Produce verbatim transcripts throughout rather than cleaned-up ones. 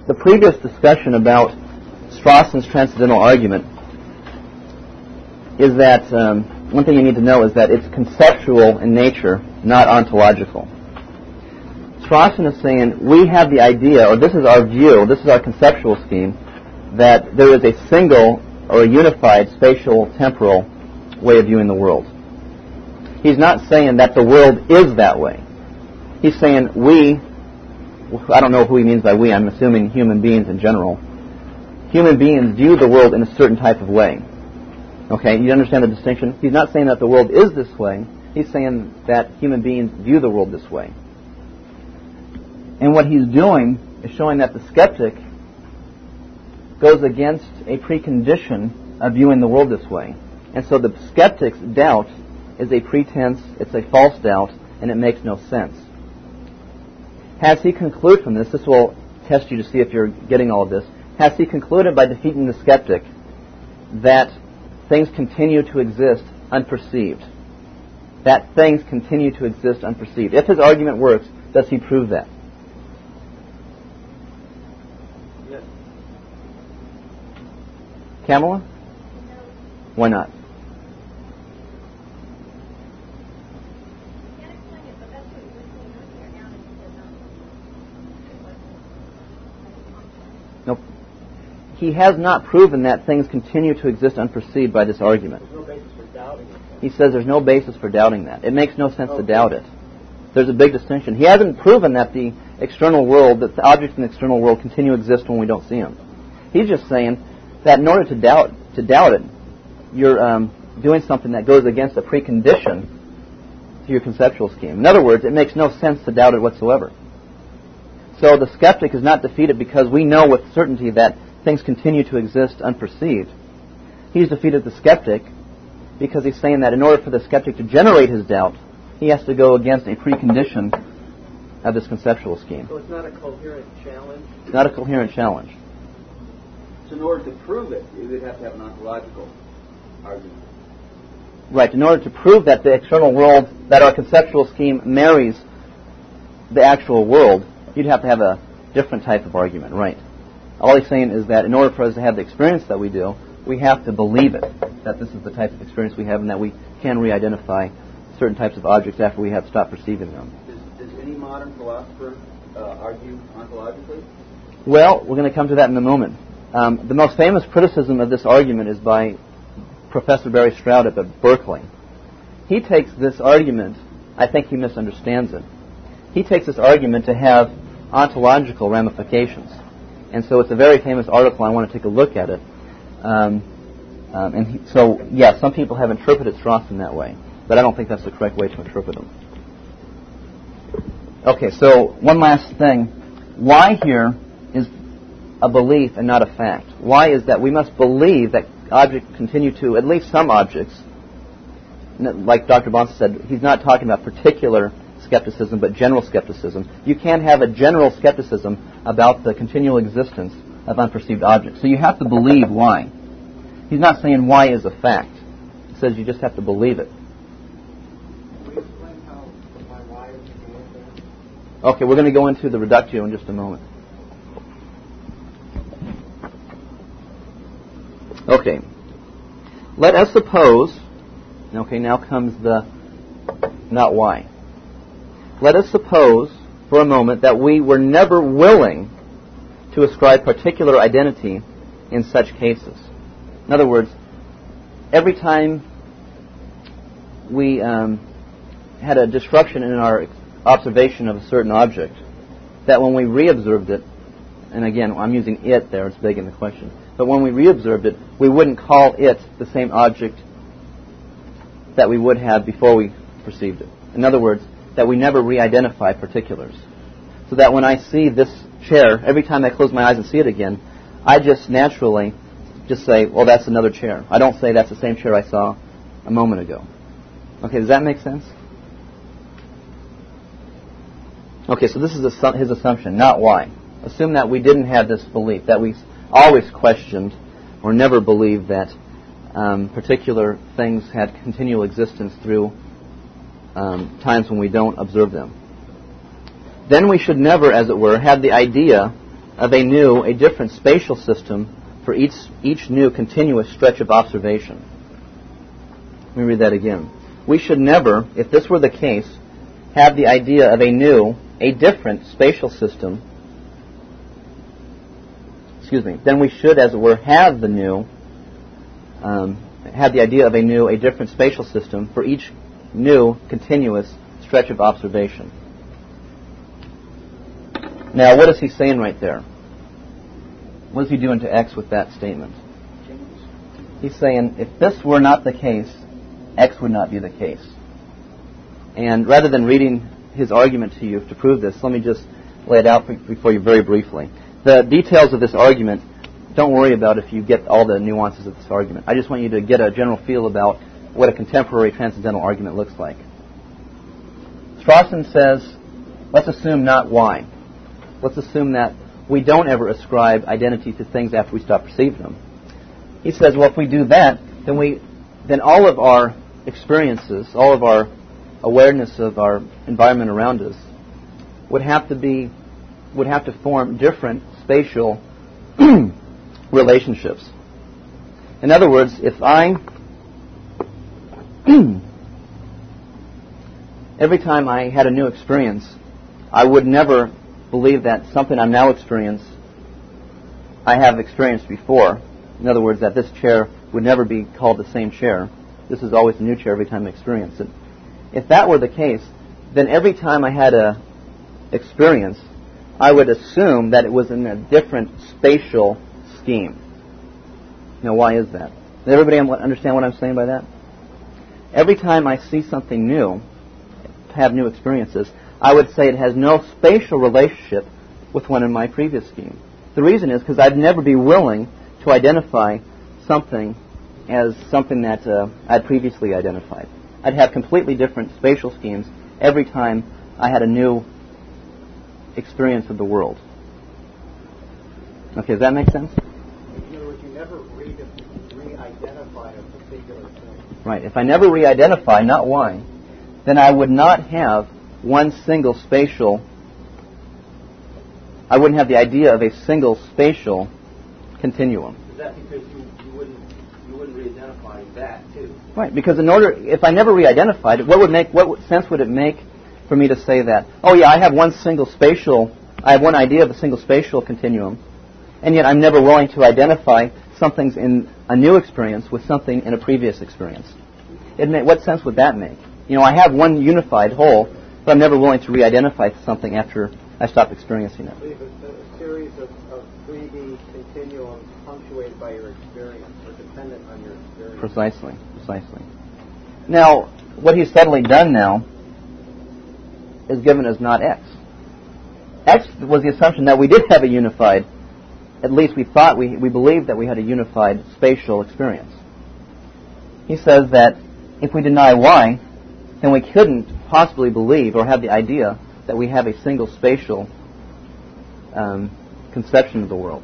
the previous discussion about Strawson's transcendental argument is that, um, one thing you need to know is that it's conceptual in nature, not ontological. Strawson is saying we have the idea, or this is our view, this is our conceptual scheme, that there is a single or a unified spatial temporal way of viewing the world. He's not saying that the world is that way. He's saying we, I don't know who he means by we, I'm assuming human beings in general. Human beings view the world in a certain type of way. Okay, you understand the distinction? He's not saying that the world is this way. He's saying that human beings view the world this way. And what he's doing is showing that the skeptic goes against a precondition of viewing the world this way. And so the skeptic's doubt is a pretense, it's a false doubt, and it makes no sense. Has he concluded from this, this will test you to see if you're getting all of this, has he concluded by defeating the skeptic that things continue to exist unperceived? That things continue to exist unperceived. If his argument works, does he prove that? Yes. Kamala? No. Why not? Can't explain it, but that's what you're saying earlier. Now that you said no. Nope. He has not proven that things continue to exist unperceived by this argument. There's no basis for doubting it. He says there's no basis for doubting that. It makes no sense Okay. to doubt it. There's a big distinction. He hasn't proven that the external world, that the objects in the external world continue to exist when we don't see them. He's just saying that in order to doubt to doubt it, you're um, doing something that goes against a precondition to your conceptual scheme. In other words, it makes no sense to doubt it whatsoever. So the skeptic is not defeated because we know with certainty that things continue to exist unperceived. He's defeated the skeptic because he's saying that in order for the skeptic to generate his doubt, he has to go against a precondition of this conceptual scheme. So it's not a coherent challenge? It's not a coherent challenge. So in order to prove it, you would have to have an ontological argument. Right. In order to prove that the external world, that our conceptual scheme marries the actual world, you'd have to have a different type of argument. Right. All he's saying is that in order for us to have the experience that we do, we have to believe it, that this is the type of experience we have and that we can re-identify certain types of objects after we have stopped perceiving them. Does, does any modern philosopher uh, argue ontologically? Well, we're going to come to that in a moment. Um, the most famous criticism of this argument is by Professor Barry Stroud up at Berkeley. He takes this argument, I think he misunderstands it. He takes this argument to have ontological ramifications. And so it's a very famous article. I want to take a look at it. Um, um, and he, so, yeah, some people have interpreted Strawson that way, but I don't think that's the correct way to interpret them. Okay, so one last thing. Why here is a belief and not a fact? Why is that we must believe that objects continue to, at least some objects, like Doctor Bonsa said, he's not talking about particular skepticism, but general skepticism. You can't have a general skepticism about the continual existence of unperceived objects. So you have to believe why. He's not saying why is a fact. He says you just have to believe it. Will you explain how my why is going there? Okay, we're going to go into the reductio in just a moment. Okay. Let us suppose, okay, now comes the not why. Let us suppose for a moment that we were never willing to ascribe particular identity in such cases. In other words, every time we um, had a disruption in our observation of a certain object, that when we reobserved it, and again, I'm using it there, it's big in the question, but when we reobserved it, we wouldn't call it the same object that we would have before we perceived it. In other words, that we never re-identify particulars. So that when I see this chair, every time I close my eyes and see it again, I just naturally just say, well, that's another chair. I don't say that's the same chair I saw a moment ago. Okay, does that make sense? Okay, so this is his assumption, not why. Assume that we didn't have this belief, that we always questioned or never believed that um, particular things had continual existence through um, times when we don't observe them. Then we should never, as it were, have the idea of a new, a different spatial system for each, each new continuous stretch of observation. Let me read that again. We should never, if this were the case, have the idea of a new, a different spatial system, excuse me, then we should, as it were, have the new, um, have the idea of a new, a different spatial system for each new, continuous stretch of observation. Now, what is he saying right there? What is he doing to X with that statement? He's saying, if this were not the case, X would not be the case. And rather than reading his argument to you to prove this, let me just lay it out before you very briefly. The details of this argument, don't worry about if you get all the nuances of this argument. I just want you to get a general feel about what a contemporary transcendental argument looks like. Strawson says, let's assume not Y. Let's assume that we don't ever ascribe identity to things after we stop perceiving them. He says, well, if we do that, then we, then all of our experiences, all of our awareness of our environment around us would have to be, would have to form different spatial relationships. In other words, if I, every time I had a new experience, I would never believe that something I'm now experiencing, I have experienced before. In other words, that this chair would never be called the same chair. This is always a new chair every time I experience it. If that were the case, then every time I had a experience, I would assume that it was in a different spatial scheme. Now, why is that? Does everybody understand what I'm saying by that? Every time I see something new, have new experiences, I would say it has no spatial relationship with one in my previous scheme. The reason is because I'd never be willing to identify something as something that uh, I'd previously identified. I'd have completely different spatial schemes every time I had a new experience of the world. Okay, does that make sense? In other words, you never re- re-identify a particular thing. Right. If I never re-identify, not Y, then I would not have one single spatial, I wouldn't have the idea of a single spatial continuum. Is that because you, you wouldn't you wouldn't re-identify that too? Right, because in order, if I never re-identified it, what would make, what sense would it make for me to say that, oh yeah, I have one single spatial, I have one idea of a single spatial continuum, and yet I'm never willing to identify something's in a new experience with something in a previous experience. It may, what sense would that make? You know, I have one unified whole, but I'm never willing to re-identify something after I stop experiencing it. I believe it's a series of, of three D continuums punctuated by your experience or dependent on your experience. Precisely, precisely. Now, what he's suddenly done now is given as not X. X was the assumption that we did have a unified, at least we thought, we, we believed that we had a unified spatial experience. He says that if we deny Y, then we couldn't possibly believe or have the idea that we have a single spatial um, conception of the world.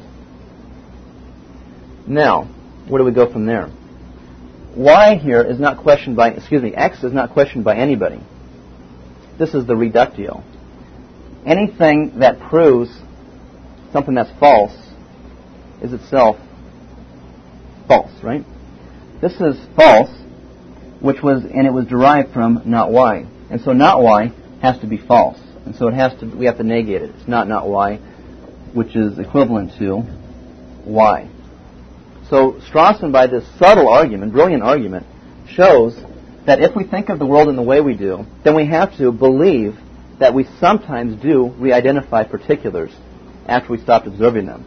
Now, where do we go from there? Y here is not questioned by, excuse me, X is not questioned by anybody. This is the reductio. Anything that proves something that's false is itself false, right? This is false, which was, and it was derived from not Y. And so not Y has to be false. And so it has to, we have to negate it. It's not not Y, which is equivalent to Y. So Strawson, by this subtle argument, brilliant argument, shows that if we think of the world in the way we do, then we have to believe that we sometimes do re-identify particulars after we stopped observing them.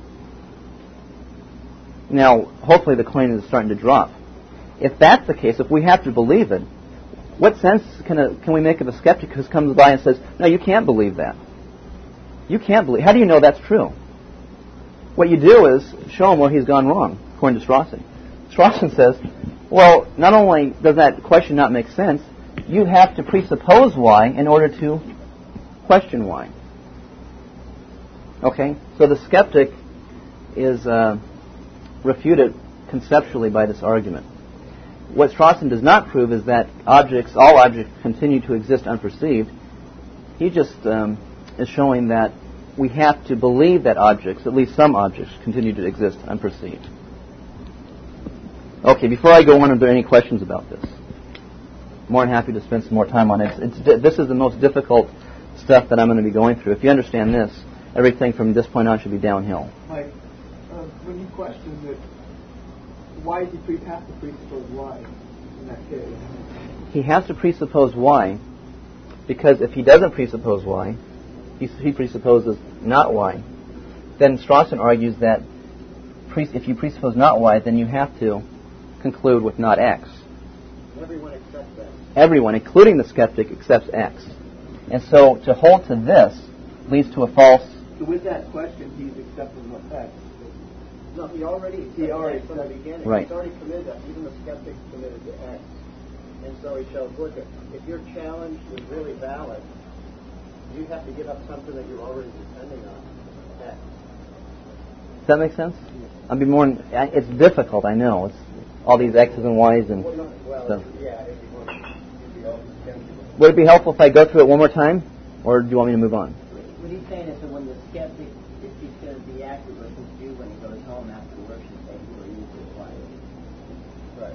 Now, hopefully the coin is starting to drop. If that's the case, if we have to believe it, what sense can, a, can we make of a skeptic who comes by and says, no, you can't believe that. You can't believe. How do you know that's true? What you do is show him where he's gone wrong, according to Strawson. Strawson says, well, not only does that question not make sense, you have to presuppose Y in order to question Y. Okay? So the skeptic is uh, refuted conceptually by this argument. What Strawson does not prove is that objects, all objects, continue to exist unperceived. He just um, is showing that we have to believe that objects, at least some objects, continue to exist unperceived. Okay, before I go on, are there any questions about this? More than happy to spend some more time on it. It's, it's, this is the most difficult stuff that I'm going to be going through. If you understand this, everything from this point on should be downhill. Mike, uh, when you question that, why does he pre- have to presuppose why in that case? He has to presuppose why, because if he doesn't presuppose why, he, he presupposes not why. Then Strawson argues that pre- if you presuppose not why, then you have to conclude with not X. Everyone accepts that. Everyone, including the skeptic, accepts X. And so to hold to this leads to a false... So with that question, he's accepting what X. No, he already He already from the accepted. beginning. Right. He's already committed that. Even the skeptic committed to X. And so he shows, look, if your challenge is really valid, you have to give up something that you're already depending on. X. Does that make sense? I'll be more... It's difficult, I know. It's all these X's and Y's and Well, no, well stuff. yeah, if you want, you'd be open. Would it be helpful if I go through it one more time? Or do you want me to move on? What he's saying is that when the skeptic, if he's going to be accurate with his view when he goes home after work, he's saying, "Who are you to apply it?"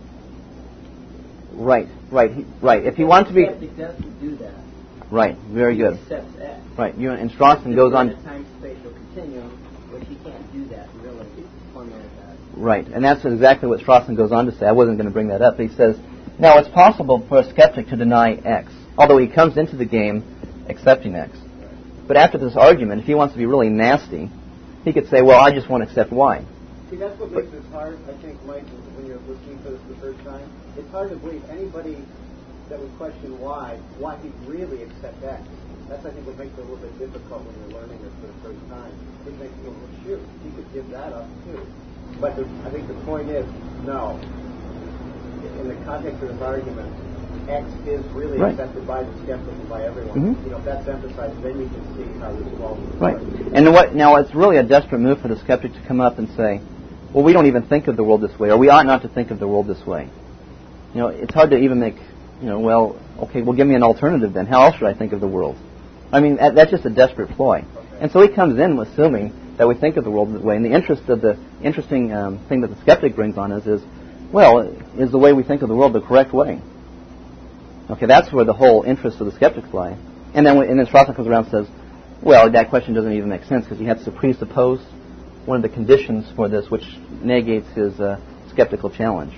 Right. Right, right, he, right. If you want to be... The skeptic doesn't do that. Right, very he good. accepts X. Right, you, and Strawson goes on... A time-spatial continuum, which he can't do that really. Formulate that. Right, and that's exactly what Strawson goes on to say. I wasn't going to bring that up. He says, now it's possible for a skeptic to deny X, although he comes into the game accepting X. But after this argument, if he wants to be really nasty, he could say, well, I just want to accept Y. See, that's what makes this hard, I think, Mike, when you're listening to this the first time. It's hard to believe anybody that would question why, why he'd really accept X. That's, I think, what makes it a little bit difficult when you're learning this for the first time. It makes you go, well, shoot, he could give that up, too. But the, I think the point is, no. In the context of this argument, X is really Right. accepted by the skeptic and by everyone. Mm-hmm. You know, if that's emphasized, then you can see how this evolves. Right. And what, now it's really a desperate move for the skeptic to come up and say, well, we don't even think of the world this way, or we ought not to think of the world this way. You know, it's hard to even make, you know, well, okay, well, give me an alternative then. How else should I think of the world? I mean, that, that's just a desperate ploy. And so he comes in assuming that we think of the world that way. And the interest of the interesting um, thing that the skeptic brings on us is, well, is the way we think of the world the correct way? Okay, that's where the whole interest of the skeptics lie. And then when, and then Strawson comes around and says, well, that question doesn't even make sense because he has to presuppose one of the conditions for this, which negates his uh, skeptical challenge.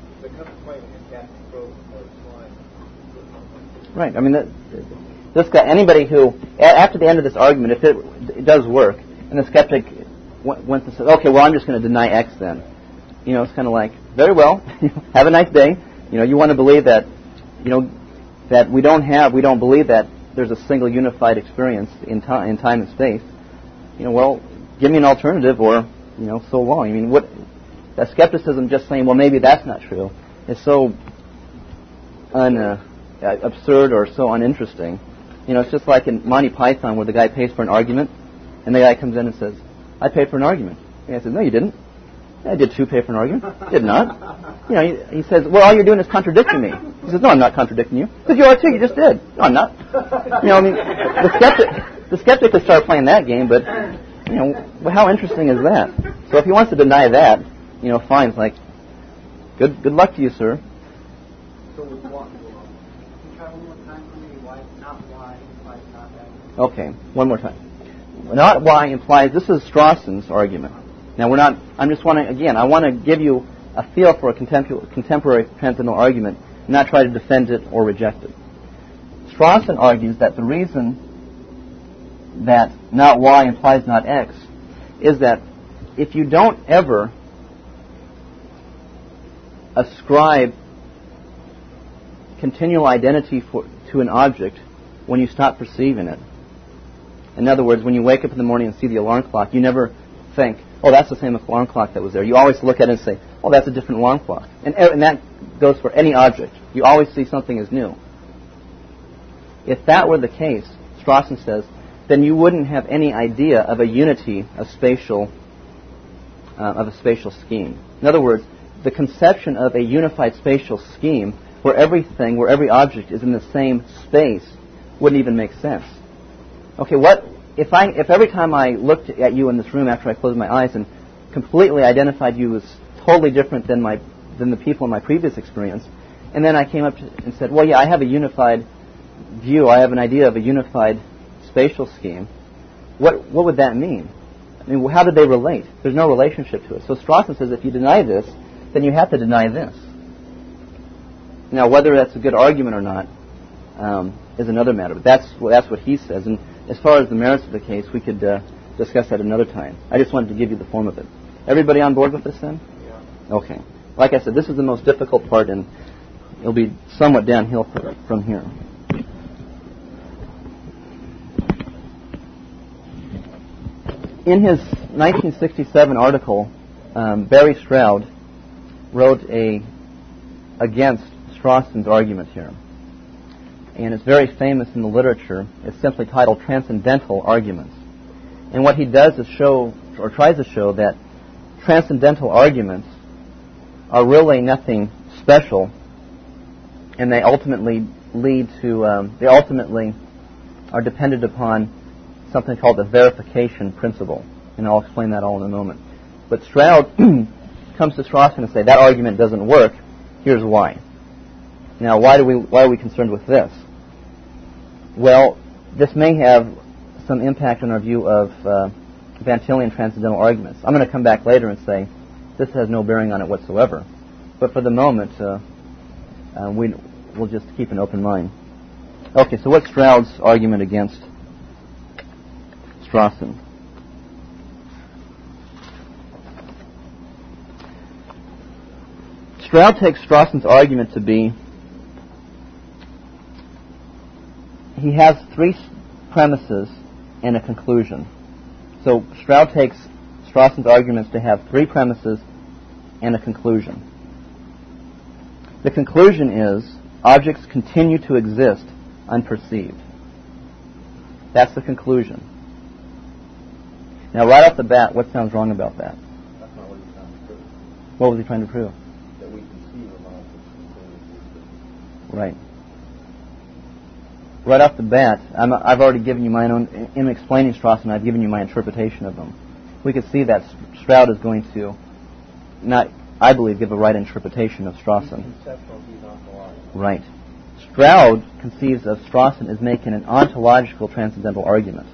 Right. I mean, that, this guy, anybody who, a- after the end of this argument, if it, it does work, and the skeptic w- went to say, okay, well, I'm just going to deny X then. You know, it's kind of like, very well, have a nice day. You know, you want to believe that, you know, that we don't have, we don't believe that there's a single unified experience in, ti- in time and space. You know, well, give me an alternative or, you know, so long. I mean, what, that skepticism just saying, well, maybe that's not true, is so un, uh, absurd or so uninteresting. You know, it's just like in Monty Python where the guy pays for an argument, and the guy comes in and says, I paid for an argument. And I said, no, you didn't. I did too pay for an argument. Did not. You know, he, he says, well, all you're doing is contradicting me. He says, no, I'm not contradicting you. Because you are too, you just did. No, I'm not. You know, I mean, the skeptic, the skeptic could start playing that game, but, you know, well, how interesting is that? So if he wants to deny that, you know, fine. It's like, good good luck to you, sir. So with what? Try one more time for me. Why, not why, why not X. Okay, one more time. Not why implies, this is Strawson's argument. Now, we're not, I'm just want to, again, I want to give you a feel for a contemporary, contemporary transcendental argument, not try to defend it or reject it. Strawson argues that the reason that not Y implies not X is that if you don't ever ascribe continual identity for, to an object when you stop perceiving it, in other words, when you wake up in the morning and see the alarm clock, you never think, oh, that's the same alarm clock that was there. You always look at it and say, oh, that's a different alarm clock. And, and that goes for any object. You always see something as new. If that were the case, Strawson says, then you wouldn't have any idea of a unity of spatial, uh, of a spatial scheme. In other words, the conception of a unified spatial scheme where everything, where every object is in the same space wouldn't even make sense. Okay, what if I if every time I looked at you in this room after I closed my eyes and completely identified you as totally different than my than the people in my previous experience, and then I came up to, and said, well, yeah, I have a unified view. I have an idea of a unified spatial scheme. What what would that mean? I mean, how did they relate? There's no relationship to it. So Strawson says if you deny this, then you have to deny this. Now, whether that's a good argument or not um, is another matter. But that's well, that's what he says. And as far as the merits of the case, we could uh, discuss that another time. I just wanted to give you the form of it. Everybody on board with this then? Yeah. Okay. Like I said, this is the most difficult part, and it'll be somewhat downhill from here. In his nineteen sixty-seven article, um, Barry Stroud wrote a against Strawson's argument here. And it's very famous in the literature. It's simply titled Transcendental Arguments. And what he does is show, or tries to show, that transcendental arguments are really nothing special, and they ultimately lead to, um, they ultimately are dependent upon something called the verification principle. And I'll explain that all in a moment. But Stroud comes to Strawson and say, that argument doesn't work. Here's why. Now, why do we why are we concerned with this? Well, this may have some impact on our view of uh, Van Tillian transcendental arguments. I'm going to come back later and say this has no bearing on it whatsoever. But for the moment, uh, uh, we, we'll just keep an open mind. Okay, so what's Stroud's argument against Strawson? Stroud takes Strawson's argument to be he has three premises and a conclusion. So Stroud takes Strawson's arguments to have three premises and a conclusion. The conclusion is objects continue to exist unperceived. That's the conclusion. Now, right off the bat, what sounds wrong about that? That's not what he's trying to prove. What was he trying to prove? That we can see the objects. Right. Right off the bat, I'm, I've already given you my own, in explaining Strawson, I've given you my interpretation of them. We could see that Stroud is going to not, I believe, give a right interpretation of Strawson. He's conceptual, he's ontological. Right. Stroud conceives of Strawson as making an ontological transcendental argument.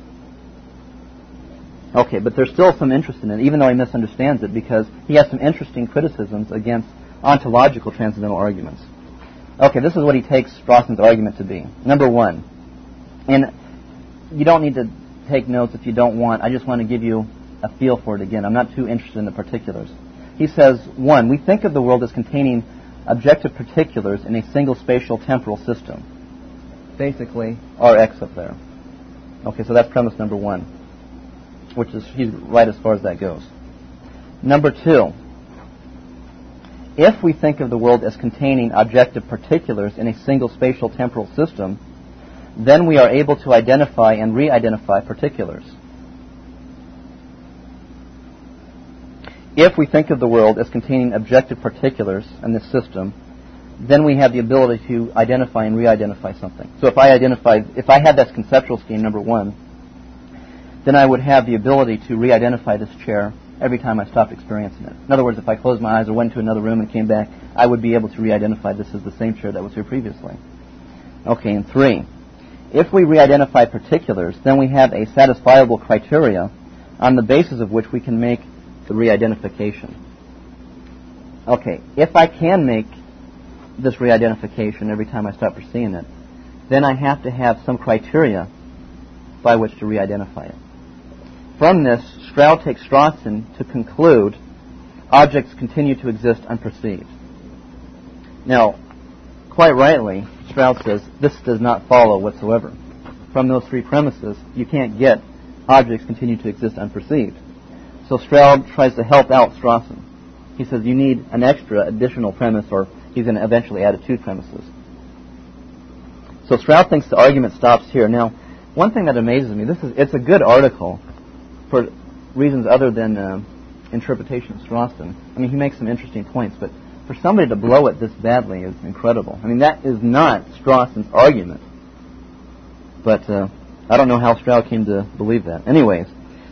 Okay, but there's still some interest in it, even though he misunderstands it, because he has some interesting criticisms against ontological transcendental arguments. Okay, this is what he takes Strawson's argument to be. Number one, and you don't need to take notes if you don't want. I just want to give you a feel for it again. I'm not too interested in the particulars. He says, one, we think of the world as containing objective particulars in a single spatial temporal system. Basically, R X up there. Okay, so that's premise number one, which is, he's right as far as that goes. Number two, if we think of the world as containing objective particulars in a single spatial temporal system, then we are able to identify and re-identify particulars. If we think of the world as containing objective particulars in this system, then we have the ability to identify and re-identify something. So if I identified, if I had this conceptual scheme, number one, then I would have the ability to re-identify this chair every time I stopped experiencing it. In other words, if I closed my eyes or went to another room and came back, I would be able to re-identify this as the same chair that was here previously. Okay, and three, if we re-identify particulars, then we have a satisfiable criteria on the basis of which we can make the re-identification. Okay, if I can make this re-identification every time I stop perceiving it, then I have to have some criteria by which to re-identify it. From this, Stroud takes Strawson to conclude objects continue to exist unperceived. Now, quite rightly, Stroud says this does not follow whatsoever. From those three premises, you can't get objects continue to exist unperceived. So Stroud tries to help out Strawson. He says you need an extra additional premise, or he's going to eventually add two premises. So Stroud thinks the argument stops here. Now, one thing that amazes me, this is it's a good article for reasons other than uh, interpretation of Strawson. I mean, he makes some interesting points, but for somebody to blow it this badly is incredible. I mean, that is not Strawson's argument. But uh, I don't know how Stroud came to believe that. Anyways,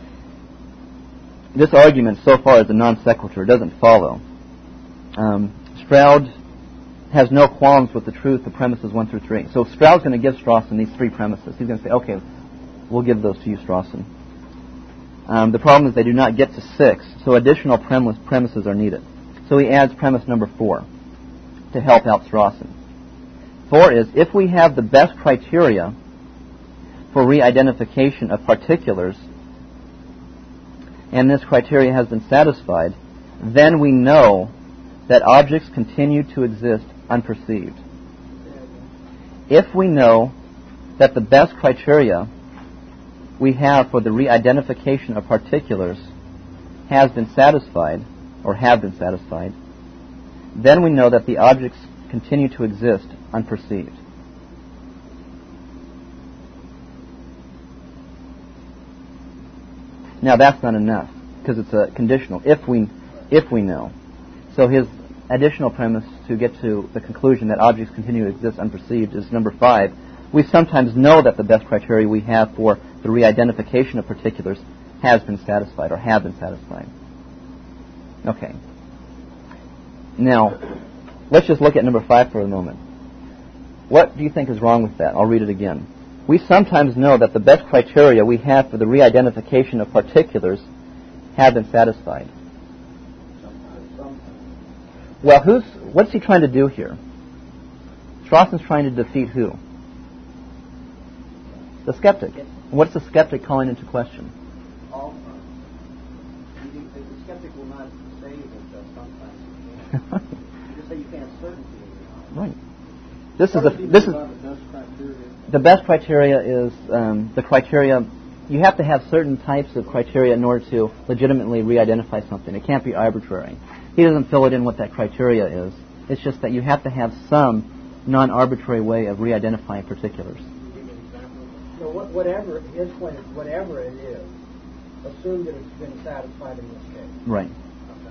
this argument so far is a non sequitur. It doesn't follow. Um, Stroud has no qualms with the truth of premises one through three. So Stroud's going to give Strawson these three premises. He's going to say, okay, we'll give those to you, Strawson. Um, the problem is they do not get to six, so additional premise, premises are needed. So he adds premise number four to help out Strawson. Four is, if we have the best criteria for re-identification of particulars, and this criteria has been satisfied, then we know that objects continue to exist unperceived. If we know that the best criteria we have for the re-identification of particulars has been satisfied, or have been satisfied, then we know that the objects continue to exist unperceived. Now that's not enough, because it's a conditional. If we, if we know. So his additional premise to get to the conclusion that objects continue to exist unperceived is number five. We sometimes know that the best criteria we have for the re-identification of particulars has been satisfied or have been satisfied. Okay. Now, let's just look at number five for a moment. What do you think is wrong with that? I'll read it again. We sometimes know that the best criteria we have for the re-identification of particulars have been satisfied. Well, who's what's he trying to do here? Strawson's trying to defeat who? The skeptic. What's the skeptic calling into question? All the skeptic will not say that sometimes you can't. You just say you can't have certainty in your mind. Right. This is a this is the best criteria is um, the criteria. You have to have certain types of criteria in order to legitimately re-identify something. It can't be arbitrary. He doesn't fill it in what that criteria is. It's just that you have to have some non-arbitrary way of re-identifying particulars. So whatever his point is, whatever it is, assume that it's been satisfied in this case. Right. Okay.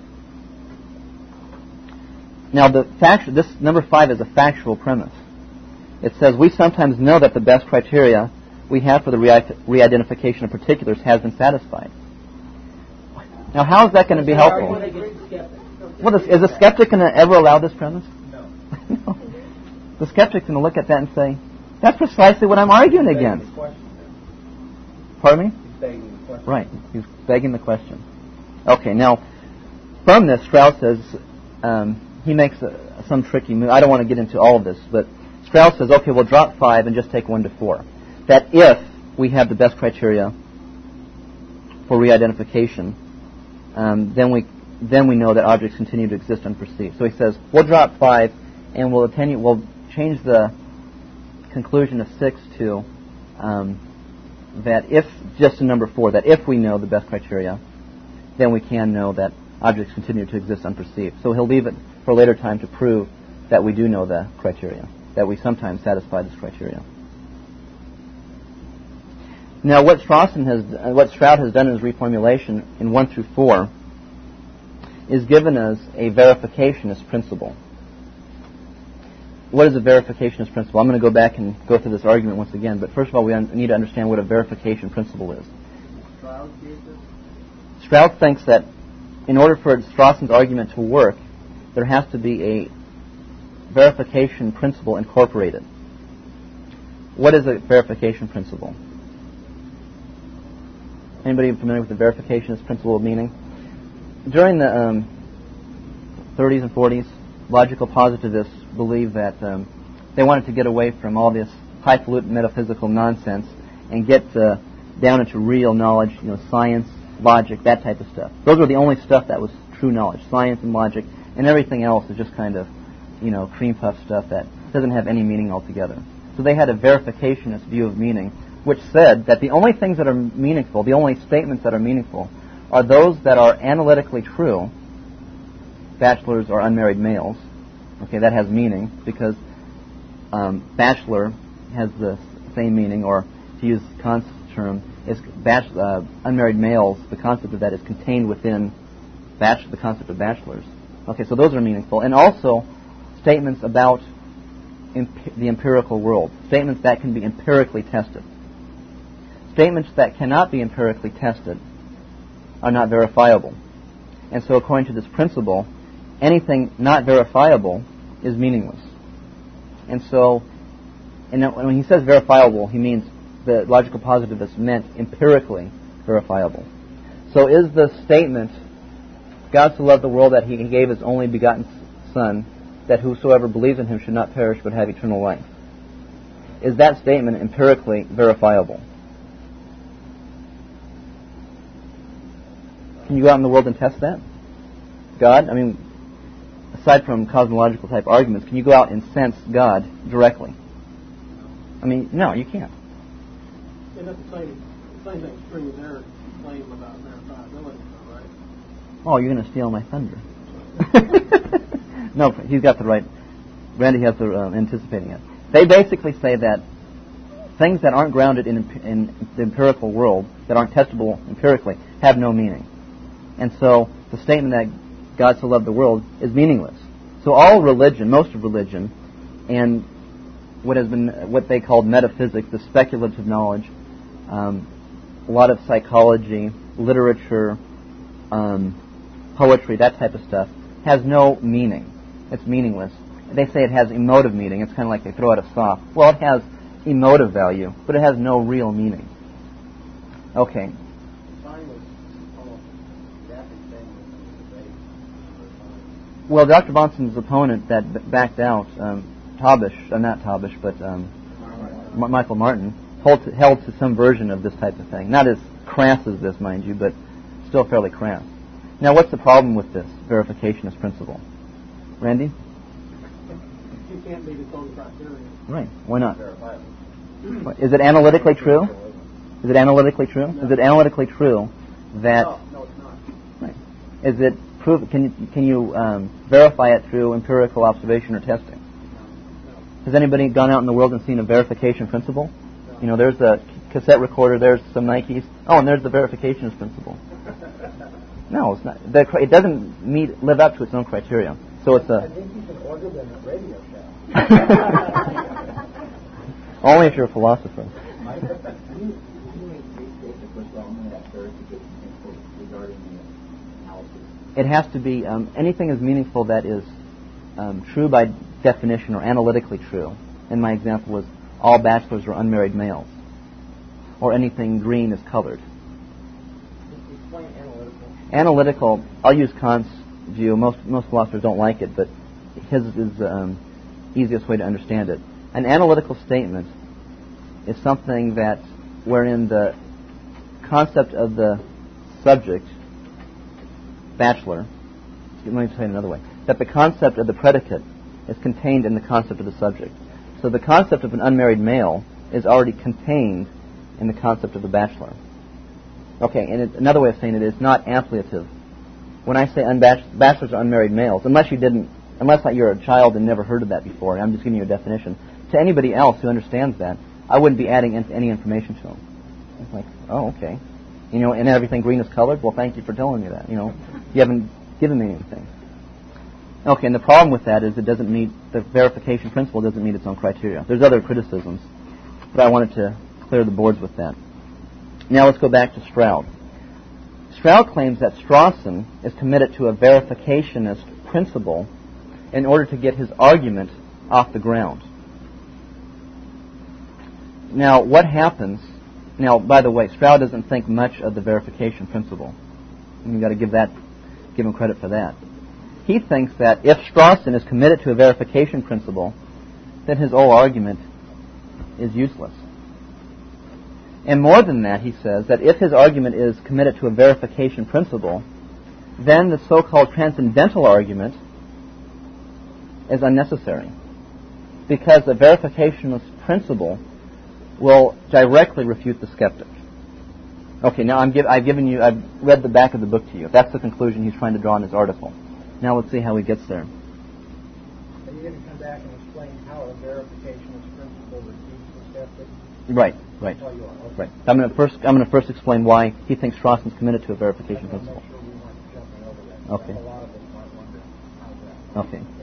Now, the fact, this number five is a factual premise. It says we sometimes know that the best criteria we have for the re- re-identification of particulars has been satisfied. Now, how is that going to be helpful? Well, is the skeptic going to ever allow this premise? No. No. The skeptic's going to look at that and say, that's precisely what I'm arguing against. Pardon me? He's begging the question. Right. He's begging the question. Okay, now, from this, Stroud says, um, he makes a, some tricky move. I don't want to get into all of this, but Stroud says, okay, we'll drop five and just take one to four. That if we have the best criteria for re-identification, um, then we then we know that objects continue to exist unperceived. So he says, we'll drop five and we'll attenuate, we'll change the conclusion of six to um, that if, just to number four, that if we know the best criteria, then we can know that objects continue to exist unperceived. So he'll leave it for a later time to prove that we do know the criteria, that we sometimes satisfy this criteria. Now, what Strawson has, uh, what Stroud has done in his reformulation in one through four is given us a verificationist principle. What is a verificationist principle? I'm going to go back and go through this argument once again, but first of all, we un- need to understand what a verification principle is. Stroud gave this? Stroud thinks that in order for Strawson's argument to work, there has to be a verification principle incorporated. What is a verification principle? Anybody familiar with the verificationist principle of meaning? During the um, thirties and forties, logical positivists believed that um, they wanted to get away from all this highfalutin metaphysical nonsense and get uh, down into real knowledge, you know, science, logic, that type of stuff. Those were the only stuff that was true knowledge, science and logic, and everything else is just kind of, you know, cream puff stuff that doesn't have any meaning altogether. So they had a verificationist view of meaning, which said that the only things that are meaningful, the only statements that are meaningful, are those that are analytically true, bachelors or unmarried males. Okay, that has meaning because um, bachelor has the same meaning, or to use Kant's term, is bach- uh, unmarried males. The concept of that is contained within bach- the concept of bachelors. Okay, so those are meaningful, and also statements about imp- the empirical world, statements that can be empirically tested. statements that cannot be empirically tested are not verifiable. And so according to this principle, anything not verifiable is meaningless. And so, and when he says verifiable, he means the logical positivist meant empirically verifiable. So is the statement, God so loved the world that he gave his only begotten Son, that whosoever believes in him should not perish but have eternal life, is that statement empirically verifiable? Can you go out in the world and test that? God, I mean, aside from cosmological type arguments, can you go out and sense God directly? I mean, no, you can't. And that's the same, same thing true with their claim about verifiability, right? Oh, you're going to steal my thunder. No, he's got the right. Randy has the uh, anticipating it. They basically say that things that aren't grounded in, in the empirical world, that aren't testable empirically, have no meaning. And so the statement that God so loved the world is meaningless. So all religion, most of religion, and what has been what they called metaphysics, the speculative knowledge, um, a lot of psychology, literature, um, poetry, that type of stuff, has no meaning. It's meaningless. They say it has emotive meaning. It's kind of like they throw out a sock. Well, it has emotive value, but it has no real meaning. Okay. Well, Doctor Bahnsen's opponent that b- backed out, um, Tabish, uh, not Tabish, but um, M- Michael Martin, held to, held to some version of this type of thing. Not as crass as this, mind you, but still fairly crass. Now, what's the problem with this verificationist principle? Randy? You can't meet its own criteria. Right. Why not? Is it analytically true? Is it analytically true? No. Is it analytically true that... No, no, it's not. Right. Is it prove? Can you, can you um, verify it through empirical observation or testing? No. Has anybody gone out in the world and seen a verification principle? No. You know, there's a cassette recorder, there's some Nikes. Oh, and there's the verificationist principle. No, it's not. The, it doesn't meet live up to its own criteria. So it's a. I think you should order them at Radio Shack. Only if you're a philosopher. Mike, can you, can you make three statements which are only that verification principle regarding the analysis? It has to be um, anything is meaningful that is um, true by definition or analytically true. And my example was all bachelors are unmarried males, or anything green is colored. Explain analytical. Analytical. I'll use Kant's view. Most most philosophers don't like it, but his is the um, easiest way to understand it. An analytical statement is something that wherein the concept of the subject, bachelor, let me say it another way, that the concept of the predicate is contained in the concept of the subject. So the concept of an unmarried male is already contained in the concept of the bachelor. Okay, and it, another way of saying it is not ampliative. When I say unbach- bachelors are unmarried males, unless you didn't, unless you're a child and never heard of that before, I'm just giving you a definition. To anybody else who understands that, I wouldn't be adding in, any information to them. It's like, oh, okay. You know, and everything green is colored? Well, thank you for telling me that. You know, you haven't given me anything. Okay, and the problem with that is it doesn't meet, the verification principle doesn't meet its own criteria. There's other criticisms, but I wanted to clear the boards with that. Now let's go back to Stroud. Stroud claims that Strawson is committed to a verificationist principle in order to get his argument off the ground. Now, what happens... Now, by the way, Stroud doesn't think much of the verification principle. You've got to give that, give him credit for that. He thinks that if Strawson is committed to a verification principle, then his whole argument is useless. And more than that, he says that if his argument is committed to a verification principle, then the so-called transcendental argument is unnecessary, because the verificationist principle will directly refute the skeptic. Okay, now I'm give, I've given you, I've read the back of the book to you. That's the conclusion he's trying to draw in his article. Now let's see how he gets there. Are you going to come back and explain how a verificationist principle refutes the skeptic? Right, right, Oh, you are. Okay. right. I'm going to first, I'm going to first explain why he thinks Strawson's committed to a verification I'm principle. not sure we want to jump over that. Okay. A lot of us might wonder how that. Okay.